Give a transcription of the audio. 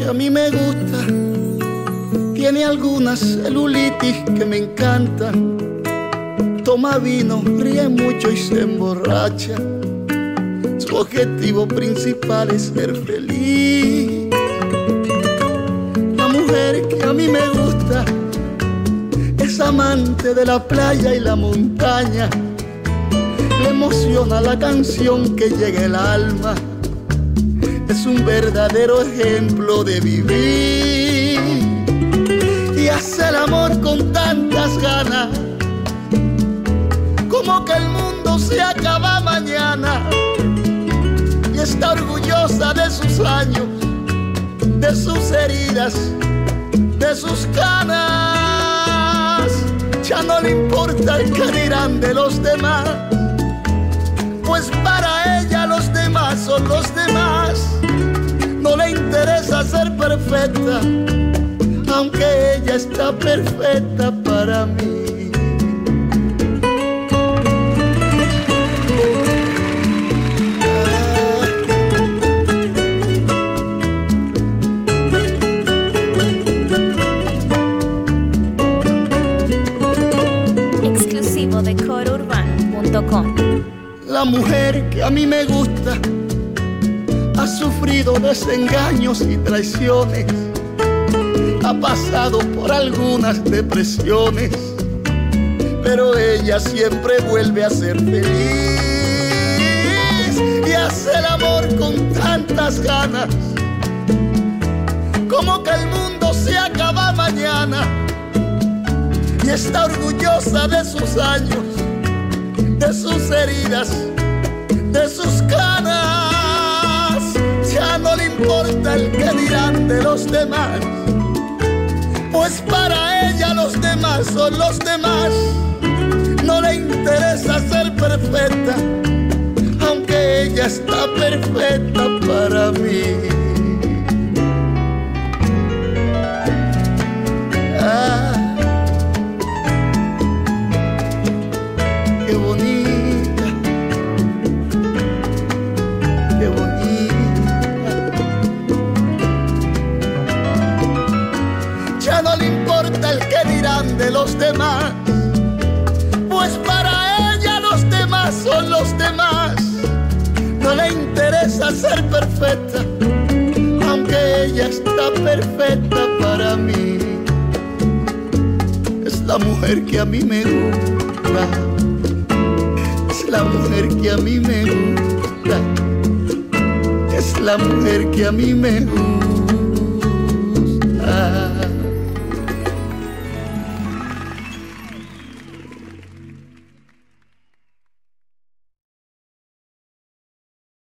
a mí me gusta tiene algunas celulitis que me encantan. Toma vino, ríe mucho y se emborracha. Su objetivo principal es ser feliz. La mujer que a mí me gusta es amante de la playa y la montaña. Le emociona la canción que llega al alma. Es un verdadero ejemplo de vivir. Y hace el amor con tantas ganas, como que el mundo se acaba mañana. Y está orgullosa de sus años, de sus heridas, de sus canas. Ya no le importa el que dirán de los demás, pues para ella los demás son los demás. No le interesa ser perfecta, aunque ella está perfecta para mí. Exclusivo de corourbano.com. La mujer que a mí me gusta ha sufrido desengaños y traiciones, ha pasado por algunas depresiones, pero ella siempre vuelve a ser feliz. Y hace el amor con tantas ganas, como que el mundo se acaba mañana. Y está orgullosa de sus años, de sus heridas, de sus canas. Ya no le importa el que dirán de los demás, pues para ella los demás son los demás. No le interesa ser perfecta, aunque ella está perfecta para mí. Ah, qué bonita, qué bonita. Ya no le importa el que dirán de los demás, pues para ella los demás son los demás. No le interesa ser perfecta, aunque ella está perfecta para mí. Es la mujer que a mí me gusta, es la mujer que a mí me gusta, es la mujer que a mí me gusta.